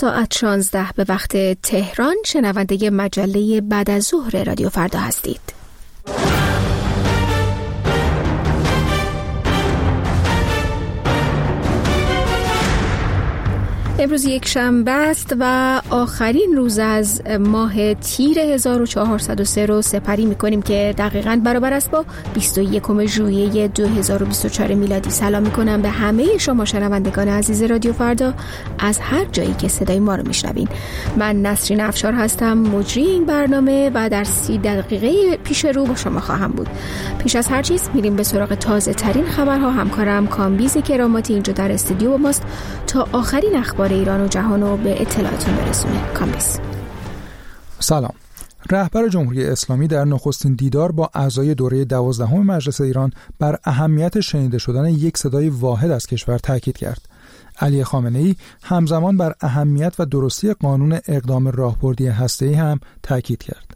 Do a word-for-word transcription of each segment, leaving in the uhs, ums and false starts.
ساعت شانزده به وقت تهران شنونده مجله بعد از ظهر رادیو فردا هستید. امروز یک شنبه است و آخرین روز از ماه تیر هزار و چهارصد و سه رو سپری می‌کنیم که دقیقاً برابر است با بیست و یکم ژوئیه دو هزار و بیست و چهار میلادی. سلام می‌کنم به همه شما شنوندگان عزیز رادیو فردا از هر جایی که صدای ما رو میشنوین. من نسرین افشار هستم، مجری این برنامه و در سی دقیقه پیش رو با شما خواهم بود. پیش از هر چیز میریم به سراغ تازه ترین خبرها. همکارم کامبیز کراماتی اینجا در استودیو با ماست تا آخرین اخبار ایران و جهان رو به اطلاعاتون برسونه. کامبیز. سلام. رهبر جمهوری اسلامی در نخستین دیدار با اعضای دوره دوازدهم مجلس ایران بر اهمیت شنیده شدن یک صدای واحد از کشور تاکید کرد. علی خامنه‌ای همزمان بر اهمیت و درستی قانون اقدام راهبردی هسته‌ای هم تاکید کرد.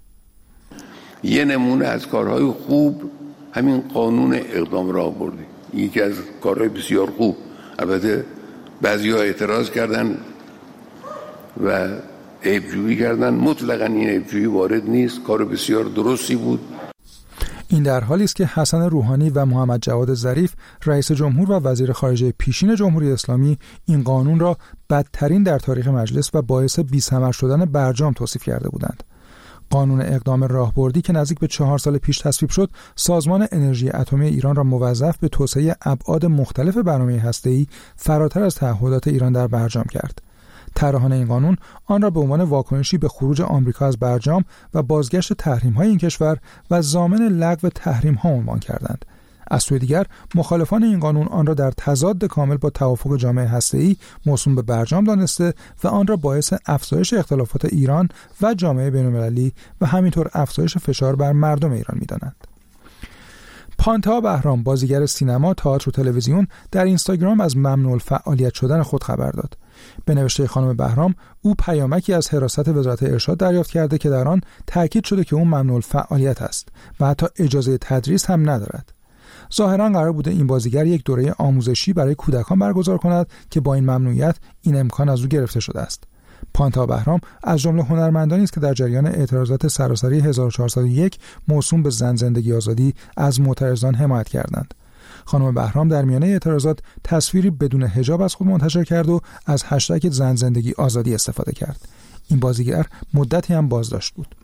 یه نمونه از کارهای خوب همین قانون اقدام راهبردی، یکی از کارهای بسیار خوب. البته بعضی‌ها اعتراض کردن و عیب‌جویی کردن. مطلقاً این عیب‌جویی وارد نیست، کار بسیار درستی بود. این در حالی است که حسن روحانی و محمد جواد ظریف رئیس جمهور و وزیر خارجه پیشین جمهوری اسلامی این قانون را بدترین در تاریخ مجلس و باعث بی‌ثمر شدن برجام توصیف کرده بودند. قانون اقدام راهبردی که نزدیک به چهار سال پیش تصویب شد، سازمان انرژی اتمی ایران را موظف به توسعه ابعاد مختلف برنامه هسته‌ای فراتر از تعهدات ایران در برجام کرد. طراحان این قانون آن را به عنوان واکنشی به خروج آمریکا از برجام و بازگشت تحریم‌های این کشور و ضامن لغو تحریم‌ها عنوان کردند. از سوی دیگر مخالفان این قانون آن را در تضاد کامل با توافق جامعه هسته‌ای موسوم به برجام دانسته و آن را باعث افزایش اختلافات ایران و جامعه بین‌المللی و همینطور افزایش فشار بر مردم ایران می‌دانند. پانتا بهرام، بازیگر سینما، تئاتر و تلویزیون، در اینستاگرام از ممنوع الفعالیت شدن خود خبر داد. به نوشته خانم بهرام، او پیامکی از حراست وزارت ارشاد دریافت کرده که در آن تاکید شده که او ممنوع الفعالیت است و حتی اجازه تدریس هم ندارد. ظاهراً قرار بوده این بازیگر یک دوره آموزشی برای کودکان برگزار کند که با این ممنوعیت این امکان از او گرفته شده است. پانتا بهرام از جمله هنرمندانی است که در جریان اعتراضات سراسری هزار و چهارصد و یک موسوم به زن زندگی آزادی از معترضان حمایت کردند. خانم بهرام در میانه اعتراضات تصویری بدون حجاب از خود منتشر کرد و از هشتگ زن زندگی آزادی استفاده کرد. این بازیگر مدتی هم بازداشت بود.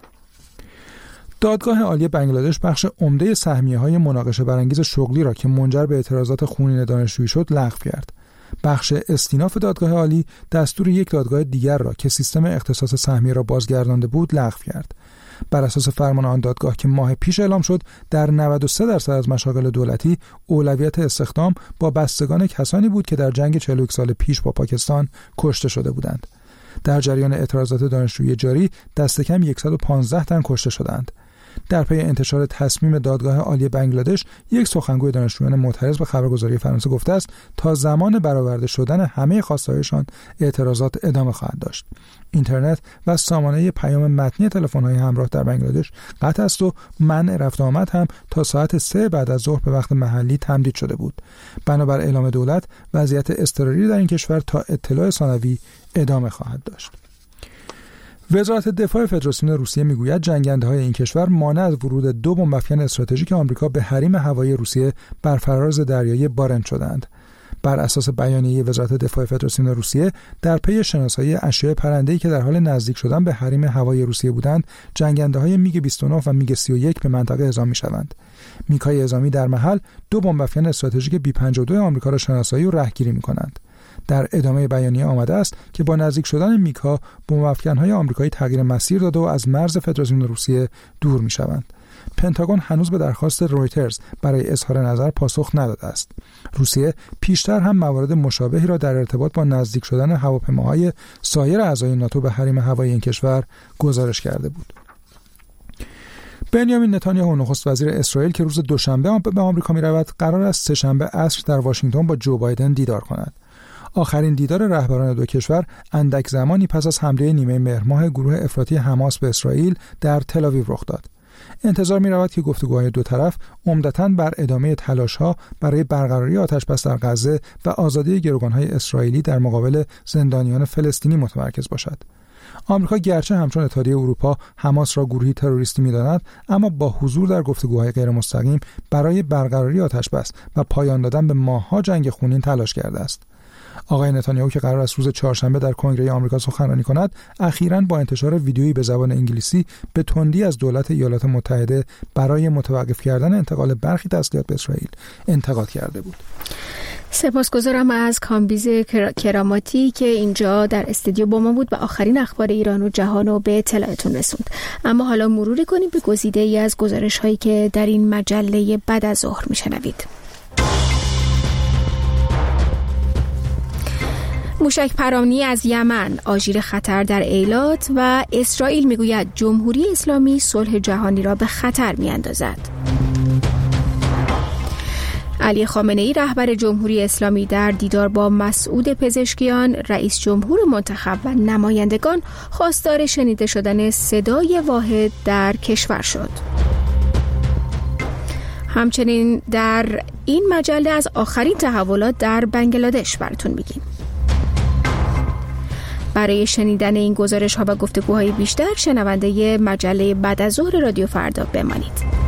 دادگاه عالی بنگلادش بخش عمده سهمیه‌های مناقشه برانگیز شغلی را که منجر به اعتراضات خونین دانشجویی شد لغو کرد. بخش استیناف دادگاه عالی دستور یک دادگاه دیگر را که سیستم اختصاص سهمیه را بازگردانده بود لغو کرد. بر اساس فرمان آن دادگاه که ماه پیش اعلام شد، در نود و سه درصد از مشاغل دولتی اولویت استخدام با بستگان کسانی بود که در جنگ چهل و یک سال پیش با پاکستان کشته شده بودند. در جریان اعتراضات دانشجویی جاری دست کم صد و پانزده تن کشته شدند. در پی انتشار تصمیم دادگاه عالی بنگلادش، یک سخنگوی دانشجویان معترض به خبرگزاری فرانسه گفته است تا زمان برآورده شدن همه خواسته‌هایشان اعتراضات ادامه خواهد داشت. اینترنت و سامانه پیام متنی تلفن‌های همراه در بنگلادش قطع است و منع رفت آمد هم تا ساعت سه بعد از ظهر به وقت محلی تمدید شده بود. بنابر اعلام دولت، وضعیت اضطراری در این کشور تا اطلاع ثانوی ادامه خواهد داشت. وزارت دفاع فدراسیون روسیه میگوید جنگنده‌های این کشور مانع از ورود دو بمب افکن استراتژیک آمریکا به حریم هوایی روسیه بر فراز دریایی بارنت شدند. بر اساس بیانیه وزارت دفاع فدراسیون روسیه، در پی شناسایی اشیاء پرنده‌ای که در حال نزدیک شدن به حریم هوایی روسیه بودند، جنگنده‌های میگ بیست و نه و میگ سی و یک به منطقه اعزام می‌شوند. میگ‌های اعزامی در محل دو بمب افکن استراتژیک بی پنجاه و دو آمریکا را شناسایی و رهگیری می‌کنند. در ادامه بیانیه آمده است که با نزدیک شدن میگ‌ها بمب افکن‌های آمریکایی تغییر مسیر داده و از مرز فدراسیون روسیه دور می‌شوند. پنتاگون هنوز به درخواست رویترز برای اظهار نظر پاسخ نداده است. روسیه پیشتر هم موارد مشابهی را در ارتباط با نزدیک شدن هواپیماهای سایر اعضای ناتو به حریم هوایی این کشور گزارش کرده بود. بنیامین نتانیاهو، نخست وزیر اسرائیل که روز دوشنبه به آمریکا می‌رود، قرار است سه‌شنبه عصر در واشنگتن با جو بایدن دیدار کند. آخرین دیدار رهبران دو کشور اندک زمانی پس از حمله نیمه مهر ماه گروه افراطی حماس به اسرائیل در تل آویو رخ داد. انتظار می‌رود که گفتگوهای دو طرف عمدتاً بر ادامه تلاش‌ها برای برقراری آتش‌بس در غزه و آزادی گروگان‌های اسرائیلی در مقابل زندانیان فلسطینی متمرکز باشد. آمریکا گرچه همچون اتحادیه اروپا حماس را گروهی تروریستی می‌داند، اما با حضور در گفتگوهای غیر مستقیم برای برقراری آتش‌بس و پایان دادن به ماه‌ها جنگ خونین تلاش کرده است. آقای نتانیاهو که قرار است روز چهارشنبه در کنگره آمریکا سخنرانی کند، اخیراً با انتشار ویدیویی به زبان انگلیسی به تندی از دولت ایالات متحده برای متوقف کردن انتقال برخی تسلیحات به اسرائیل انتقاد کرده بود. سپاسگزارم از کامبیز کراماتی که اینجا در استودیو با ما بود و آخرین اخبار ایران و جهان رو به اطلاعتون رسوند. اما حالا مروری کنیم به گزیده ای از گزارش هایی که در این مجله بعد از ظهر میشنوید. موشک پرانی از یمن، آژیر خطر در ایلات و اسرائیل میگوید جمهوری اسلامی صلح جهانی را به خطر میاندازد. علی خامنه‌ای رهبر جمهوری اسلامی در دیدار با مسعود پزشکیان رئیس جمهور منتخب و نمایندگان خواستار شنیده شدن صدای واحد در کشور شد. همچنین در این مجله از آخرین تحولات در بنگلادش براتون میگیم. برای شنیدن این گزارش ها و گفتگوهای بیشتر شنونده مجله بعد از ظهر رادیو فردا بمانید.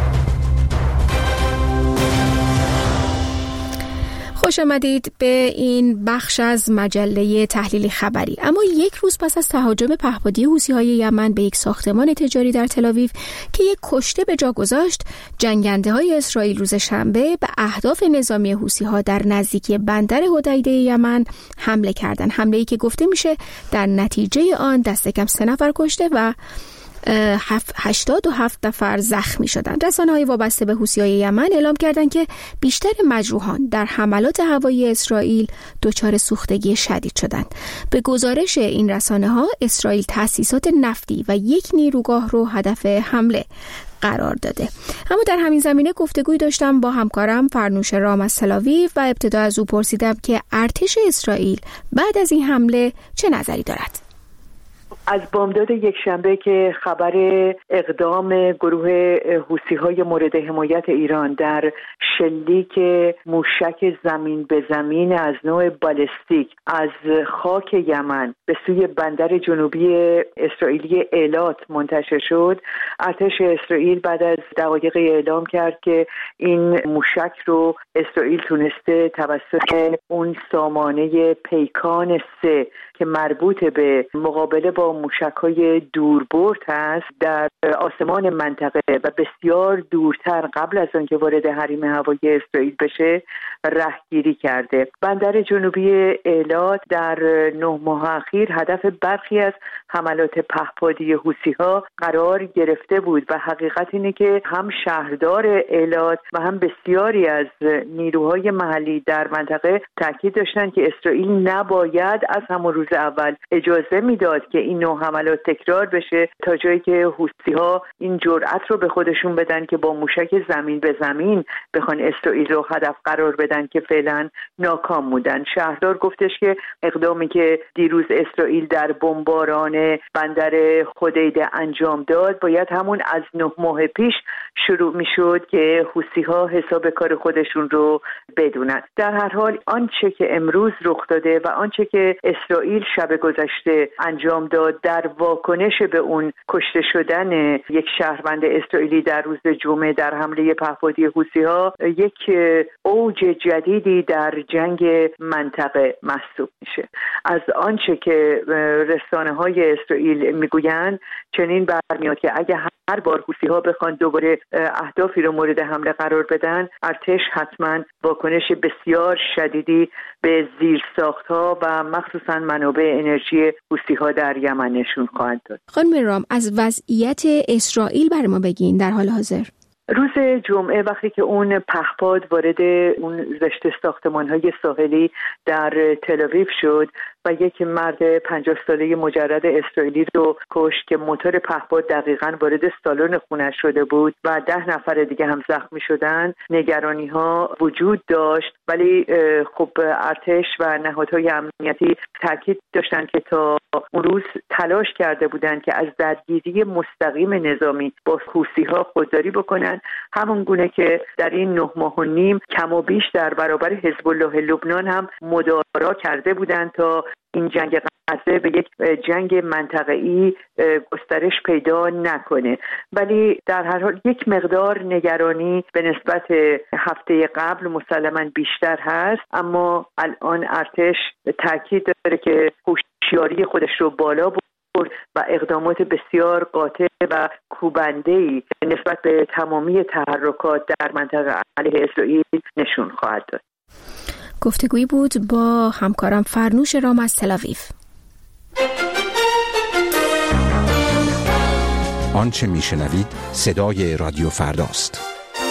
خوش آمدید به این بخش از مجله تحلیل خبری. اما یک روز پس از تهاجم پهپادی حوثی‌های یمن به یک ساختمان تجاری در تل‌آویو که یک کشته به جا گذاشت، جنگنده‌های اسرائیل روز شنبه به اهداف نظامی حوثی‌ها در نزدیکی بندر حدیده یمن حمله کردند. حمله‌ای که گفته میشه در نتیجه آن دست کم سه نفر کشته و هشتاد و هفت نفر زخمی شدند. رسانه‌های وابسته به حوثی‌های یمن اعلام کردند که بیشتر مجروحان در حملات هوایی اسرائیل دچار سوختگی شدید شدند. به گزارش این رسانه‌ها اسرائیل تأسیسات نفتی و یک نیروگاه رو هدف حمله قرار داده. اما در همین زمینه گفتگوی داشتم با همکارم فرنوش رام از تل‌آویو و ابتدا از او پرسیدم که ارتش اسرائیل بعد از این حمله چه نظری دارد. از بامداد یک شنبه که خبر اقدام گروه حوثی‌های مورد حمایت ایران در شلیک موشک زمین به زمین از نوع بالستیک از خاک یمن به سوی بندر جنوبی اسرائیلی ایلات منتشر شد، ارتش اسرائیل بعد از دقایق اعلام کرد که این موشک رو اسرائیل تونسته توسط اون سامانه پیکان سه که مربوط به مقابله با موشک‌های دوربرد هست در آسمان منطقه و بسیار دورتر قبل از آنکه وارد حریم هوایی اسرائیل بشه رهگیری کرده. بندر جنوبی ایلات در نه ماه اخیر هدف برخی از حملات پهپادی حوثی‌ها قرار گرفته بود و حقیقت اینه که هم شهردار ایلات و هم بسیاری از نیروهای محلی در منطقه تاکید داشتن که اسرائیل نباید از همون روز اول اجازه میداد که این نوع حملات تکرار بشه تا جایی که حوثی‌ها این جرأت رو به خودشون بدن که با موشک زمین به زمین بخوان اسرائیل رو هدف قرار بدن که فعلا ناکام بودن. شهردار گفتش که اقدامی که دیروز اسرائیل در بمباران بندر حدیده انجام داد باید همون از نه ماه پیش شروع میشد که حوثی‌ها حساب کار خودشون رو بدونن. در هر حال آنچه که امروز رخ داده و آنچه که اسرائیل شب گذشته انجام داد در واکنش به اون کشته شدن یک شهروند اسرائیلی در روز جمعه در حمله پهپادی حوثی‌ها یک اوج جدیدی در جنگ منطقه محسوب میشه. از آنچه که رسانه‌های اسرائیل میگویند چنین برمیاد که اگه هر بار حوثی‌ها بخوان دوباره اهدافی رو مورد حمله قرار بدن، ارتش حتما واکنش بسیار شدیدی به زیرساخت‌ها و مخصوصاً منابع انرژی حوثی‌ها در یمن نشون خواهد داد. خانم رام، از وضعیت اسرائیل برای ما بگین در حال حاضر. روز جمعه وقتی که اون پهپاد وارد اون رشته ساختمان‌های ساحلی در تل‌آویو شد و یک مرد پنجاه ساله مجرد اسرائیلی رو کشت که موتور پهپاد دقیقاً وارد سالن خونه شده بود و ده نفر دیگه هم زخمی شدن، نگرانی‌ها وجود داشت، ولی خب ارتش و نهادهای امنیتی تاکید داشتن که تا اون روز تلاش کرده بودند که از درگیری مستقیم نظامی با حوثی‌ها خودداری بکنن، همون گونه که در این نه ماه و نیم کم و بیش در برابر حزب الله لبنان هم مدارا کرده بودند تا این جنگ غزه به یک جنگ منطقه‌ای گسترش پیدا نکنه. ولی در هر حال یک مقدار نگرانی به نسبت هفته قبل مسلماً بیشتر هست، اما الان ارتش تاکید داره که هوشیاری خودش رو بالا برد و اقدامات بسیار قاطع و کوبنده‌ای نسبت به تمامی تحرکات در منطقه علیه اسرائیل نشون خواهد داد. گفتگویی بود با همکارم فرنوش رام از تل‌آویو. آنچه میشنوید صدای رادیو فرداست.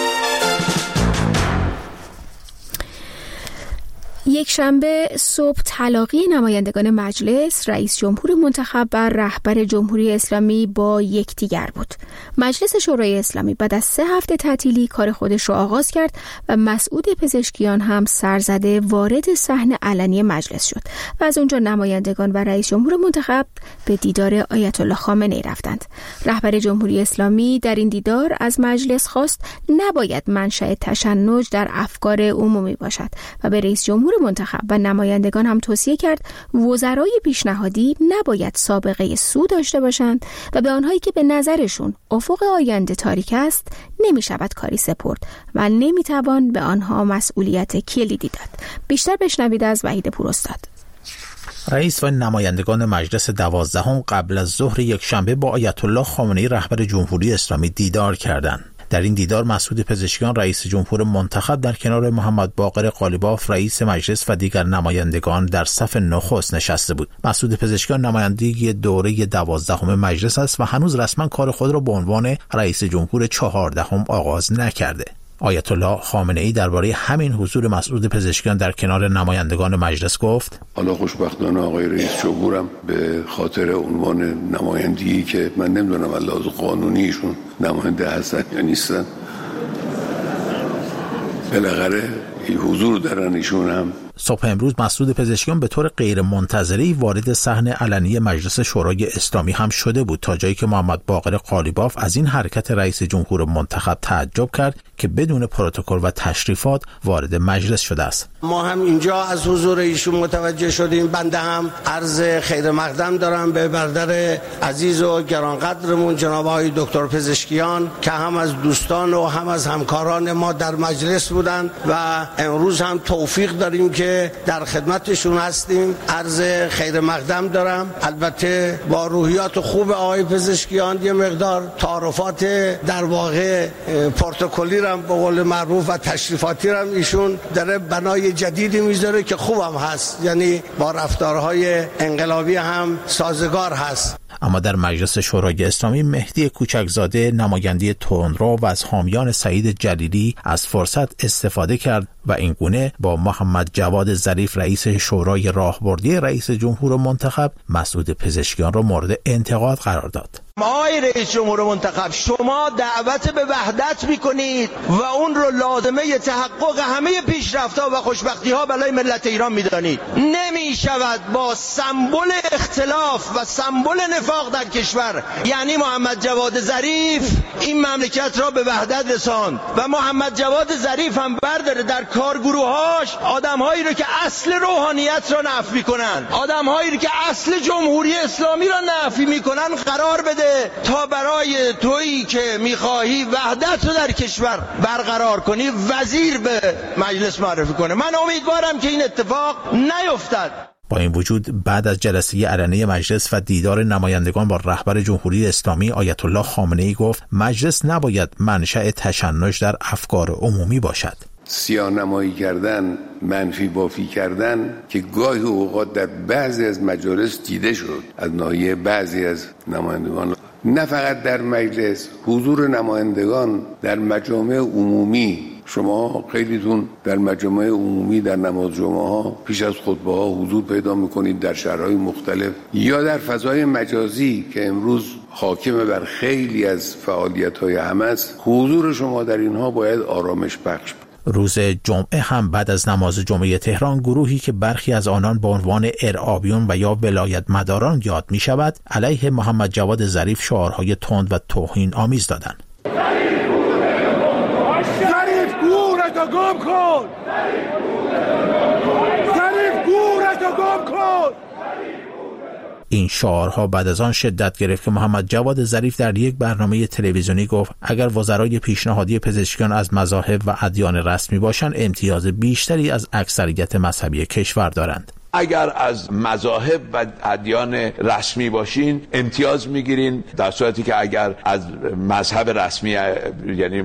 یک شنبه صبح تلاقی نمایندگان مجلس، رئیس جمهور منتخب و رهبر جمهوری اسلامی با یکدیگر بود. مجلس شورای اسلامی بعد از سه هفته تعطیلی کار خودش رو آغاز کرد و مسعود پزشکیان هم سرزده وارد صحن علنی مجلس شد و از اونجا نمایندگان و رئیس جمهور منتخب به دیدار آیت الله خامنه‌ای رفتند. رهبر جمهوری اسلامی در این دیدار از مجلس خواست نباید منشأ تشنج در افکار عمومی باشد و به رئیس جمهور منتخب و نمایندگان هم توصیه کرد وزرای پیشنهادی نباید سابقه سو داشته باشند و به آنهایی که به نظرشون افق آینده تاریک است نمی شود کاری سپرد و نمی توان به آنها مسئولیت کلیدی داد. بیشتر بشنوید از وحید پوراستاد. رئیس و نمایندگان مجلس دوازدهم قبل از ظهر یک شنبه با آیت الله خامنه‌ای رهبر جمهوری اسلامی دیدار کردند. در این دیدار مسعود پزشکیان رئیس جمهور منتخب در کنار محمد باقر قالیباف رئیس مجلس و دیگر نمایندگان در صف نخست نشسته بود. مسعود پزشکیان نمایندگی دوره دوازدهم مجلس است و هنوز رسما کار خود را به عنوان رئیس جمهور چهاردهم آغاز نکرده. آیت الله خامنه‌ای درباره همین حضور مسعود پزشکیان در کنار نمایندگان مجلس گفت: حالا خوشبختانه آقای رئیس جمهورم به خاطر عنوان نمایندگی که من نمیدونم لحاظ قانونیشون نماینده هستن یا نیستن، بالاخره این حضور دارن ایشون هم. صبح امروز مسعود پزشکیان به طور غیر منتظری وارد صحن علنی مجلس شورای اسلامی هم شده بود، تا جایی که محمد باقر قالیباف از این حرکت رئیس جمهور منتخب تعجب کرد که بدون پروتکل و تشریفات وارد مجلس شده است. ما هم اینجا از حضور ایشون متوجه شدیم. بنده هم عرض خیر مقدم دارم به برادر عزیز و گرانقدرمون جناب آقای دکتر پزشکیان که هم از دوستان و هم از همکاران ما در مجلس بودند و امروز هم توفیق داریم که در خدمتشون هستیم. عرض خیر مقدم دارم. البته با روحیات خوب آقای پزشکیان یه مقدار تعارفات در واقع پروتکلی رم به قول معروف و تشریفاتی رم ایشون داره بنای جدیدی میذاره که خوبم هست، یعنی با رفتارهای انقلابی هم سازگار هست. اما در مجلس شورای اسلامی مهدی کوچکزاده نماینده تندرو و از حامیان سعید جلیلی از فرصت استفاده کرد و این گونه با محمد جواد ظریف رئیس شورای راهبردی رئیس جمهور منتخب مسعود پزشکیان را مورد انتقاد قرار داد. آقای رئیس جمهور منتخب، شما دعوت به وحدت میکنید و اون رو لازمه تحقق همه پیشرفت‌ها و خوشبختی‌ها برای ملت ایران میدانید. نمیشود با سمبل اختلاف و سمبل نفاق در کشور، یعنی محمد جواد ظریف، این مملکت را به وحدت رساند و محمد جواد ظریف هم برداره در کارگروهاش آدم‌هایی رو که اصل روحانیت را نفی میکنن، آدم‌هایی رو که اصل جمهوری اسلامی را نفی میکنن قرار بده تا برای تویی که میخواهی وحدت رو در کشور برقرار کنی وزیر به مجلس معرفی کنه. من امیدوارم که این اتفاق نیفتد. با این وجود بعد از جلسه علنی مجلس و دیدار نمایندگان با رهبر جمهوری اسلامی آیت الله خامنه‌ای گفت مجلس نباید منشأ تشنج در افکار عمومی باشد. سیاه نمایی کردن، منفی بافی کردن که گاهی اوقات در بعضی از مجالس دیده شد از ناحیه بعضی از نمایندگان، نه فقط در مجلس، حضور نمایندگان در مجامع عمومی. شما خیلیتون در مجامع عمومی در نماز جمعه ها پیش از خطبه ها حضور پیدا میکنید در شهرهای مختلف یا در فضای مجازی که امروز حاکم بر خیلی از فعالیت های همه است. حضور شما در اینها باید آرامش بخش. روز جمعه هم بعد از نماز جمعه تهران گروهی که برخی از آنان به عنوان ارعابیون و یا ولایت مداران یاد می شود علیه محمد جواد ظریف شعارهای تند و توهین آمیز دادند. ظریف گورتو گم کن! ظریف گورتو گم کن! این شعارها بعد از آن شدت گرفت که محمد جواد ظریف در یک برنامه تلویزیونی گفت اگر وزرای پیشنهادی پزشکیان از مذاهب و ادیان رسمی باشند امتیاز بیشتری از اکثریت مذهبی کشور دارند. اگر از مذاهب و ادیان رسمی باشین امتیاز میگیرین، در صورتی که اگر از مذهب رسمی یعنی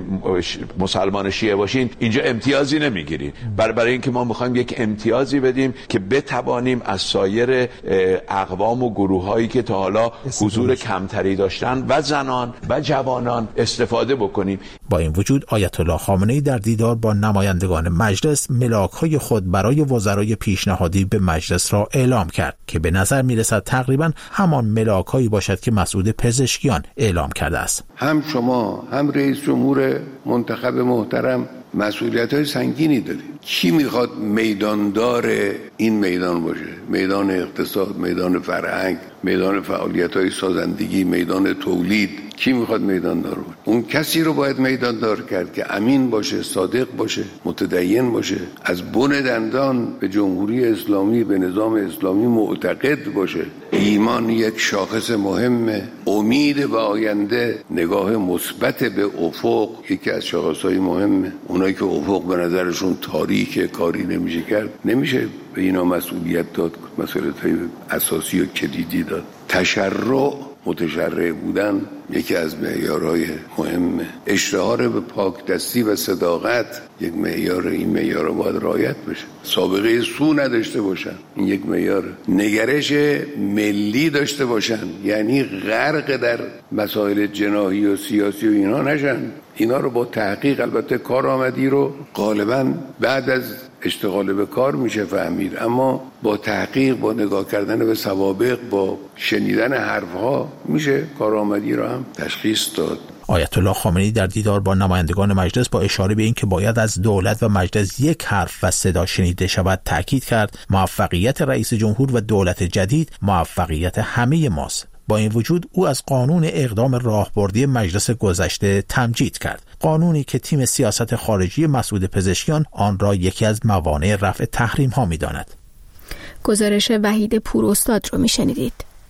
مسلمان شیعه باشین اینجا امتیازی نمیگیرین. برای برای اینکه ما میخوایم یک امتیازی بدیم که بتوانیم از سایر اقوام و گروهایی که تا حالا حضور کمتری داشتن و زنان و جوانان استفاده بکنیم. با این وجود آیت الله خامنه‌ای در دیدار با نمایندگان مجلس ملاک‌های خود برای وزرای پیشنهادی به مجلس را اعلام کرد که به نظر میرسد تقریبا همان ملاک‌هایی باشد که مسعود پزشکیان اعلام کرده است. هم شما هم رئیس جمهور منتخب محترم مسئولیت‌های سنگینی دارید. کی میخواد میداندار این میدان باشه؟ میدان اقتصاد، میدان فرهنگ، میدان فعالیت‌های سازندگی، میدان تولید. کی میخواد میداندار باشه؟ اون کسی رو باید میداندار کرد که امین باشه، صادق باشه، متدین باشه، از بن دندان به جمهوری اسلامی، به نظام اسلامی معتقد باشه. ایمان یک شاخص مهمه، امید به آینده، نگاه مثبت به افق یکی از شاخص‌های مهمه. اونایی که افق به نظرشون تاریکه، کاری نمیشه کرد، نمیشه به اینا مسئولیت داد، مسئولیت‌های اساسی و کلیدی داد. تشرع، متشرع بودن یکی از معیارهای مهمه. اشتهار به پاکدستی و صداقت یک معیار، این معیار باید رعایت بشه. سابقه سو نداشته باشن، این یک معیار. نگرش ملی داشته باشن، یعنی غرق در مسائل جناحی و سیاسی و اینا نشن. اینا رو با تحقیق، البته کارآمدی رو غالبا بعد از اشتغال به کار میشه فهمید، اما با تحقیق، با نگاه کردن به سوابق، با شنیدن حرفها میشه کارآمدی رو هم تشخیص داد. آیت الله خامنه‌ای در دیدار با نمایندگان مجلس با اشاره به این که باید از دولت و مجلس یک حرف و صدا شنیده شود تاکید کرد موفقیت رئیس جمهور و دولت جدید موفقیت همه ماست. با این وجود او از قانون اقدام راهبردی مجلس گذشته تمجید کرد، قانونی که تیم سیاست خارجی مسعود پزشکیان آن را یکی از موانع رفع تحریم ها می داند. گزارش وحید پوراستاد رو می شنیدید.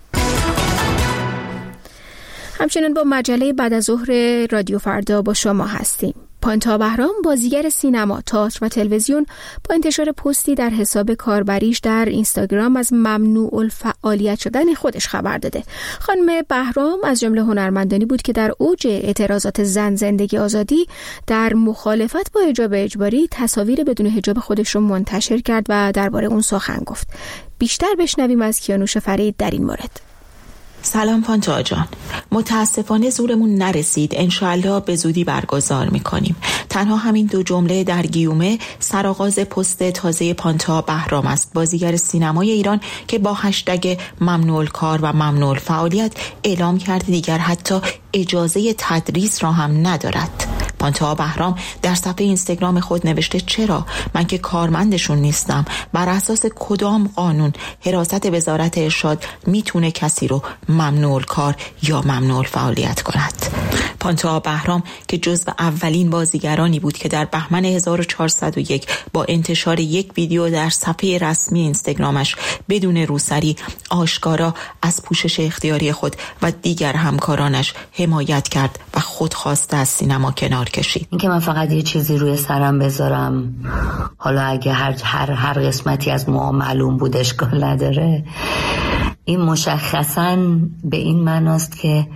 همچنین با مجله بعد از ظهر رادیو فردا با شما هستیم. پانتا بهرام، بازیگر سینما، تئاتر و تلویزیون، با انتشار پستی در حساب کاربریش در اینستاگرام از ممنوع الفعالیت شدن خودش خبر داده. خانم بهرام از جمله هنرمندانی بود که در اوج اعتراضات زن زندگی آزادی در مخالفت با حجاب اجباری تصاویر بدون حجاب خودش رو منتشر کرد و درباره اون سخن گفت. بیشتر بشنویم از کیانوش فرید در این مورد. سلام پانتا جان، متاسفانه زورمون نرسید، انشاءالله به زودی برگزار میکنیم. تنها همین دو جمله در گیومه سرآغاز پست تازه پانتا بهرام است، بازیگر سینمای ایران که با هشتگ ممنوع الکار و ممنوع الفعالیت اعلام کرد دیگر حتی اجازه تدریس را هم ندارد. پانتا بهرام در صفحه اینستاگرام خود نوشته چرا؟ من که کارمندشون نیستم. بر اساس کدام قانون حراست وزارت ارشاد میتونه کسی رو ممنوع الکار یا ممنوع الفعالیت کند؟ پانتا بهرام که جزو اولین بازیگرانی بود که در بهمن هزار و چهارصد و یک با انتشار یک ویدیو در صفحه رسمی اینستاگرامش بدون روسری آشکارا از پوشش اختیاری خود و دیگر همکارانش حمایت کرد و خود خواسته از سینما کنار کشید. اینکه من فقط یه چیزی روی سرم بذارم، حالا اگه هر هر هر قسمتی از موها معلوم بود اشکال نداره، این مشخصاً به این معناست که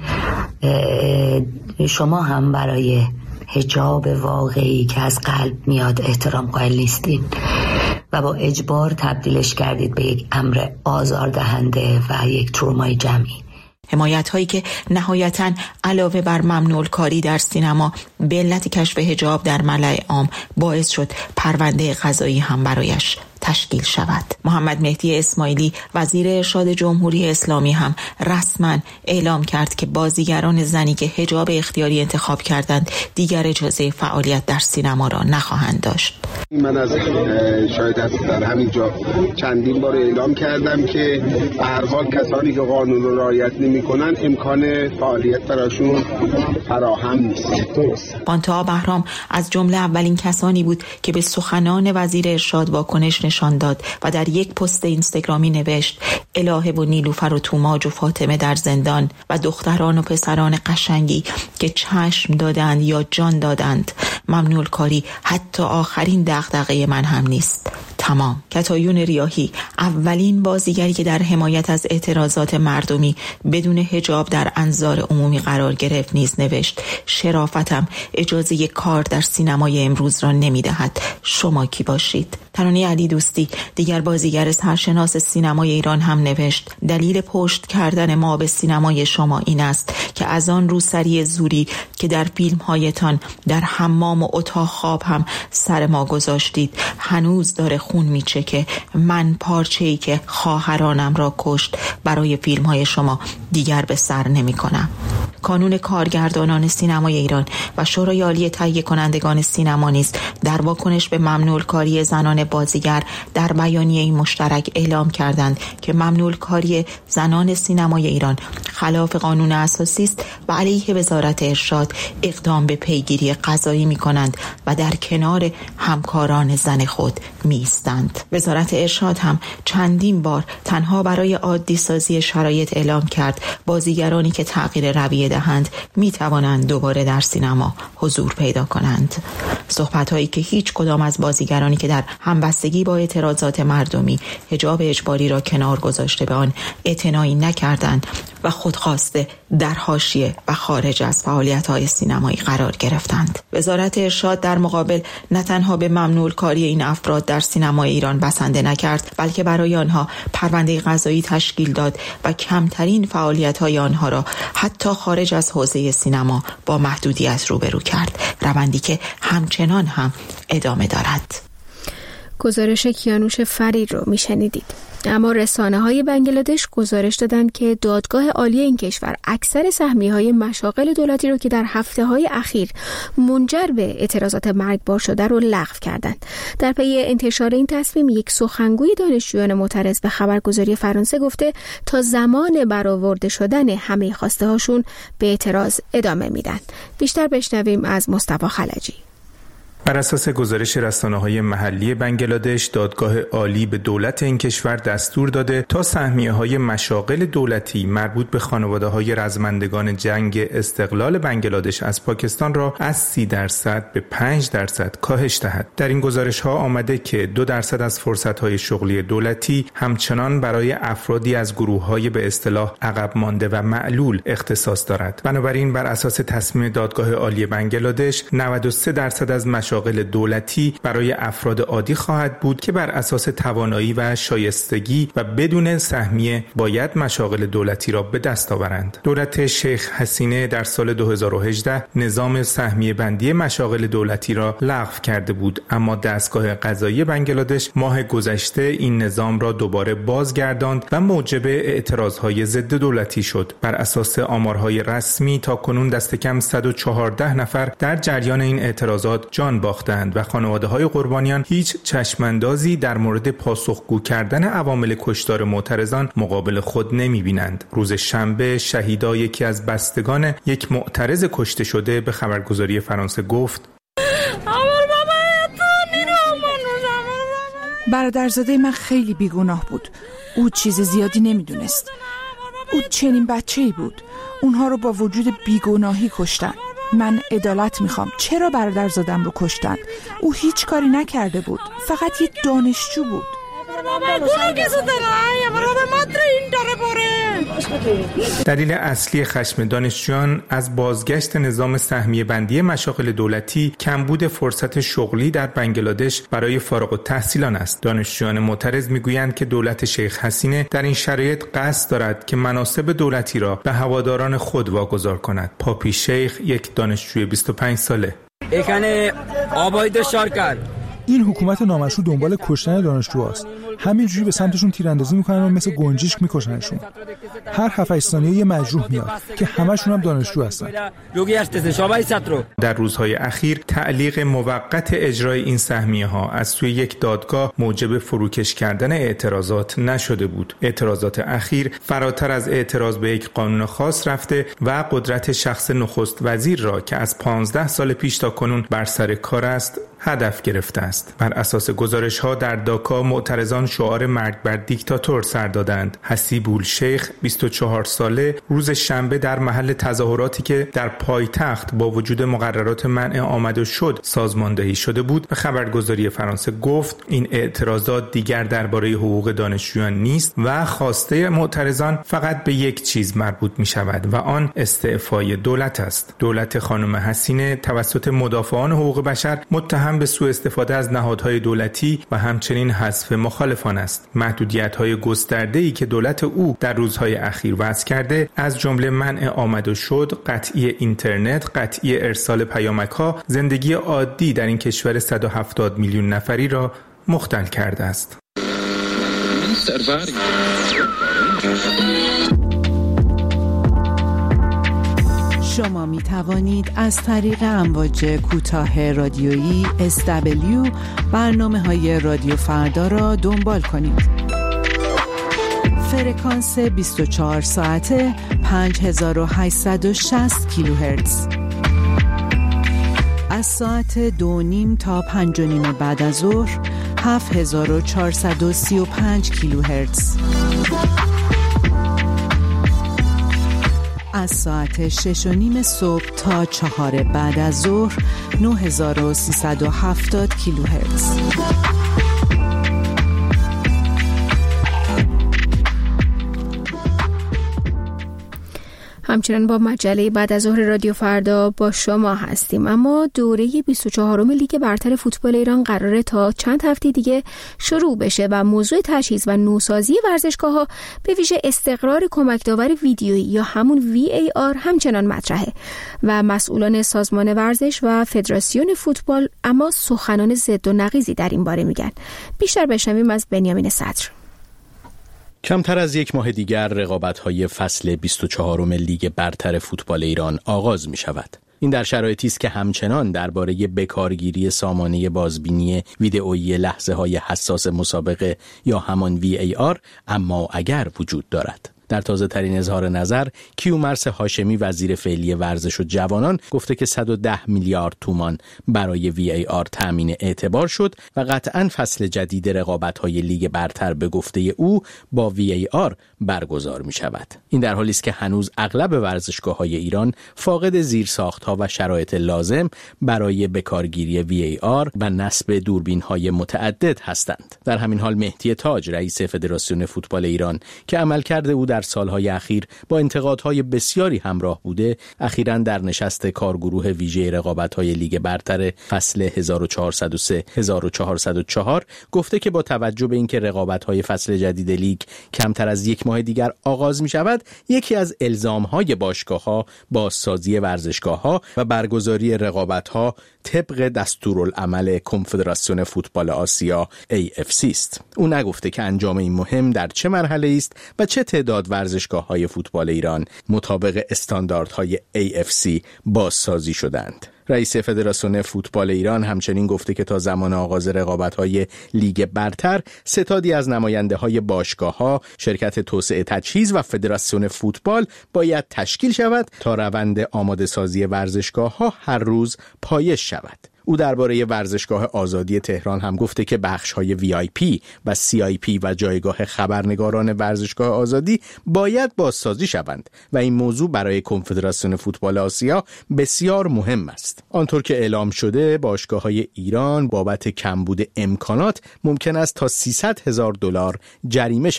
شما هم برای حجاب واقعی که از قلب میاد احترام قائل نیستین و با اجبار تبدیلش کردید به یک امر آزاردهنده و یک ترومای جمعی. حمایت هایی که نهایتاً علاوه بر ممنوع الکاری در سینما به علت کشف حجاب در ملأ عام باعث شد پرونده قضایی هم برایش تشکیل شود. محمد مهدی اسماعیلی وزیر ارشاد جمهوری اسلامی هم رسما اعلام کرد که بازیگران زنی که حجاب اختیاری انتخاب کردند دیگر اجازه فعالیت در سینما را نخواهند داشت. من از شاید در همین جا چندین بار اعلام کردم که به هر حال کسانی که قانون رو رعایت نمی‌کنن امکان فعالیت براشون فراهم نیست. پانتا بهرام از جمله اولین کسانی بود که به سخنان وزیر ارشاد واکنش نشان داد و در یک پست اینستاگرامی نوشت: الهه و نیلوفر و توماج و فاطمه در زندان و دختران و پسران قشنگی که چشم دادند یا جان دادند، ممنوع کاری حتی آخرین دغدغه من هم نیست. تمام. کتایون ریاحی اولین بازیگری که در حمایت از اعتراضات مردمی بدون حجاب در انظار عمومی قرار گرفت نیز نوشت: شرافتم اجازه کار در سینمای امروز را نمی‌دهد. شما کی باشید؟ ترانه علی دوستی دیگر بازیگر سرشناس سینمای ایران هم نوشت: دلیل پشت کردن ما به سینمای شما این است که از آن روسری زوری که در فیلم‌هایتان در حمام و اتاق خواب هم سر ما گذاشتید هنوز داره خون میچکه. من پارچه‌ای که خواهرانم را کشت برای فیلم‌های شما دیگر به سر نمی‌کنم. کانون کارگردانان سینمای ایران و شورای عالی تهیه کنندگان سینما نیز در واکنش به ممنوع کاری زنان بازیگر در بیانیه مشترک اعلام کردند که ممنوع کاری زنان سینمای ایران خلاف قانون اساسی است و علیه وزارت ارشاد اقدام به پیگیری قضایی می‌کنند و در کنار همکاران زن خود می‌ایستند. وزارت ارشاد هم چندین بار تنها برای عادی سازی شرایط اعلام کرد بازیگرانی که تغییر رویه دهند می توانند دوباره در سینما حضور پیدا کنند. صحبت‌هایی که هیچ کدام از بازیگرانی که در همبستگی با اعتراضات مردمی حجاب اجباری را کنار گذاشته به آن اعتنایی نکردند و خودخواسته در حاشیه و خارج از فعالیت‌های سینمایی قرار گرفتند. وزارت ارشاد در مقابل نه تنها به ممنوع کاری این افراد در سینمای ایران بسنده نکرد، بلکه برای آنها پرونده قضایی تشکیل داد و کمترین فعالیت‌های آنها را حتی خارج از حوزه سینما با محدودیت روبرو کرد، روندی که همچنان هم ادامه دارد. گزارش کیانوش فرید رو میشنیدید. اما رسانه‌های بنگلادش گزارش دادند که دادگاه عالی این کشور اکثر سهمیه‌های مشاغل دولتی رو که در هفته‌های اخیر منجر به اعتراضات مرگبار شده رو لغو کردند. در پی انتشار این تصمیم یک سخنگوی دانشجویان معترض به خبرگزاری فرانسه گفته تا زمان برآورده شدن همه خواسته‌هاشون به اعتراض ادامه میدن. بیشتر بشنویم از مصطفی خلجی. بر اساس گزارش رسانه‌های محلی بنگلادش، دادگاه عالی به دولت این کشور دستور داده تا سهمیه‌های مشاغل دولتی مربوط به خانواده‌های رزمندگان جنگ استقلال بنگلادش از پاکستان را از سی درصد به پنج درصد کاهش دهد. در این گزارش‌ها آمده که دو درصد از فرصت‌های شغلی دولتی همچنان برای افرادی از گروه‌های به اصطلاح عقب مانده و معلول اختصاص دارد. بنابراین بر اساس تصمیم دادگاه عالی بنگلادش، نود و سه درصد از مشاغل دولتی برای افراد عادی خواهد بود که بر اساس توانایی و شایستگی و بدون سهمیه باید مشاغل دولتی را به دست آورند. دولت شیخ حسینه در سال دو هزار و هجده نظام سهمیه بندی مشاغل دولتی را لغو کرده بود، اما دستگاه قضایی بنگلادش ماه گذشته این نظام را دوباره بازگرداند و موجب اعتراضهای ضد دولتی شد. بر اساس آمارهای رسمی تاکنون دست کم صد و چهارده نفر در جریان این اعتراضات جان باختند و خانواده‌های قربانیان هیچ چشماندازی در مورد پاسخگو کردن عوامل کشتار معترضان مقابل خود نمی‌بینند. روز شنبه شهیدا یکی از بستگان یک معترض کشته شده به خبرگزاری فرانسه گفت: برادرزاده من خیلی بیگناه بود. او چیز زیادی نمیدونست. او چنین بچه‌ای بود. اونها رو با وجود بیگناهی کشتن. من عدالت میخوام. چرا برادرزادم رو کشتن؟ او هیچ کاری نکرده بود. فقط یه دانشجو بود. دلیل اصلی خشم دانشجویان از بازگشت نظام سهمیه بندی مشاغل دولتی کمبود فرصت شغلی در بنگلادش برای فارغ التحصیلان است. دانشجویان معترض میگویند که دولت شیخ حسینه در این شرایط قصد دارد که مناصب دولتی را به هواداران خود واگذار کند. پاپی شیخ یک دانشجوی بیست و پنج ساله. এখানে অবৈধ সরকার این حکومت نامشروع دنبال کشتن دانشجوهاست. همینجوری به سمتشون تیراندازی میکنن و مثل گنجشک میکشنشون. هر هفت ثانیه یه مجروح میاد که همشون هم دانشجو هستن. در روزهای اخیر تعلیق موقت اجرای این سهمیه ها از سوی یک دادگاه موجب فروکش کردن اعتراضات نشده بود. اعتراضات اخیر فراتر از اعتراض به یک قانون خاص رفته و قدرت شخص نخست وزیر را که از پانزده سال پیش تا کنون بر سر کار است هدف گرفته است. بر اساس گزارش ها در داکا معترضان شعار مرگ بر دیکتاتور سر دادند. حسیب الشیخ بیست و چهار ساله روز شنبه در محل تظاهراتی که در پایتخت با وجود مقررات منع آمد و شد سازماندهی شده بود به خبرگزاری فرانسه گفت این اعتراضات دیگر درباره حقوق دانشجویان نیست و خواسته معترضان فقط به یک چیز مربوط می شود و آن استعفای دولت است. دولت خانم حسینه توسط مدافعان حقوق بشر متهم به سوء استفاده از نهادهای دولتی و همچنین حذف مخالفان است. محدودیت‌های گسترده‌ای که دولت او در روزهای اخیر وضع کرده از جمله منع آمد و شد، قطعی اینترنت، قطعی ارسال پیامک‌ها، زندگی عادی در این کشور صد و هفتاد میلیون نفری را مختل کرده است. شما می توانید از طریق امواج کوتاه رادیویی اس دبلیو برنامه های رادیو فردا را دنبال کنید. فرکانس بیست و چهار ساعته پنج هزار و هشتصد و شصت کیلوهرتز. از ساعت دو نیم تا پنج و نیم بعد از ظهر هفت هزار و چهارصد و سی و پنج کیلوهرتز. از ساعت شش و نیم صبح تا چهار بعد از ظهر نه هزار و سیصد و هفتاد کیلوهرتز. همچنان با مجله بعد از ظهر رادیو فردا با شما هستیم. اما دوره بیست و چهارم لیگ برتر فوتبال ایران قراره تا چند هفته دیگه شروع بشه و موضوع تجهیز و نوسازی ورزشگاه‌ها به ویژه استقرار کمک داور ویدیویی یا همون وی ای آر همچنان مطرحه و مسئولان سازمان ورزش و فدراسیون فوتبال اما سخنان ضد و نقیضی در این باره میگن. بیشتر بشنویم از بنیامین صدر. کمتر از یک ماه دیگر رقابت‌های فصل بیست و چهارم لیگ برتر فوتبال ایران آغاز می شود. این در شرایطی است که همچنان درباره بکارگیری سامانه بازبینی ویدئویی لحظه‌های حساس مسابقه یا همان وی ای آر اما اگر وجود دارد. در تازه ترین اظهار نظر کیومرث هاشمی وزیر فعلی ورزش و جوانان گفته که صد و ده میلیارد تومان برای وی ای آر تامین اعتبار شد و قطعاً فصل جدید رقابت‌های لیگ برتر به گفته او با وی ای آر برگزار می شود. این در حالی است که هنوز اغلب ورزشگاه‌های ایران فاقد زیرساخت‌ها و شرایط لازم برای بکارگیری وی ای آر و نصب دوربین‌های متعدد هستند. در همین حال مهدی تاج رئیس فدراسیون فوتبال ایران که عملکرد او در سالهای اخیر با انتقادهای بسیاری همراه بوده، اخیراً در نشست کارگروه ویژه رقابت‌های لیگ برتر فصل هزار و چهارصد و سه هزار و چهارصد و چهار گفته که با توجه به اینکه رقابت‌های فصل جدید لیگ کمتر از یک ماه دیگر آغاز می‌شود، یکی از الزام‌های باشگاه‌ها بازسازی ورزشگاه‌ها و برگزاری رقابت‌ها طبق دستورالعمل کنفدراسیون فوتبال آسیا ای اف سی است. او نگفته که انجام این مهم در چه مرحله است و چه تعداد ورزشگاه‌های فوتبال ایران مطابق استانداردهای ای اف سی بازسازی شدند. رئیس فدراسیون فوتبال ایران همچنین گفته که تا زمان آغاز رقابت‌های لیگ برتر ستادی از نماینده‌های باشگاه‌ها، شرکت توسعه تجهیز و فدراسیون فوتبال باید تشکیل شود تا روند آماده‌سازی ورزشگاه‌ها هر روز پایش شود. او درباره ورزشگاه آزادی تهران هم گفته که بخش‌های وی آی پی و سی آی پی و جایگاه خبرنگاران ورزشگاه آزادی باید بازسازی شوند و این موضوع برای کنفدراسیون فوتبال آسیا بسیار مهم است. آنطور که اعلام شده باشگاه‌های ایران بابت کمبود امکانات ممکن است تا سیصد هزار دلار جریمه شوند.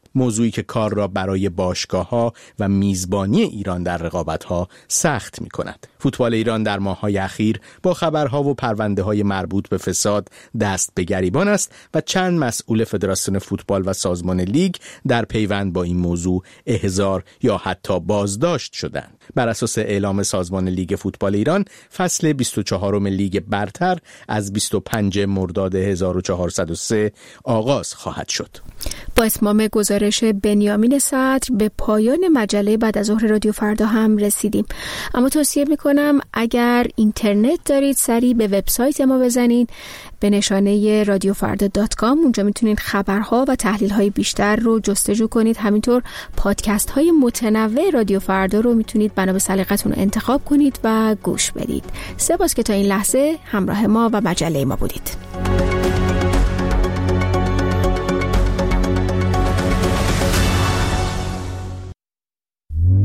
موضوعی که کار را برای باشگاه‌ها و میزبانی ایران در رقابت‌ها سخت می‌کند. فوتبال ایران در ماه‌های اخیر با خبرها و پرونده‌های مربوط به فساد دست به گریبان است و چند مسئول فدراسیون فوتبال و سازمان لیگ در پیوند با این موضوع احضار یا حتی بازداشت شدند. بر اساس اعلام سازمان لیگ فوتبال ایران، فصل بیست و چهارم لیگ برتر از بیست و پنجم مرداد هزار و چهارصد و سه آغاز خواهد شد. با اتمام گزارش بنیامین صدر به پایان مجله بعد از ظهر رادیو فردا هم رسیدیم. اما توصیه میکنم اگر اینترنت دارید سریع به وبسایت ما بزنید به نشانه رادیو فردا دات کام. اونجا میتونید خبرها و تحلیل‌های بیشتر رو جستجو کنید. همینطور پادکست های متنوع رادیو فردا رو میتونید بنا به سلیقتون انتخاب کنید و گوش بدید. سپاس که تا این لحظه همراه ما و مجله ما بودید.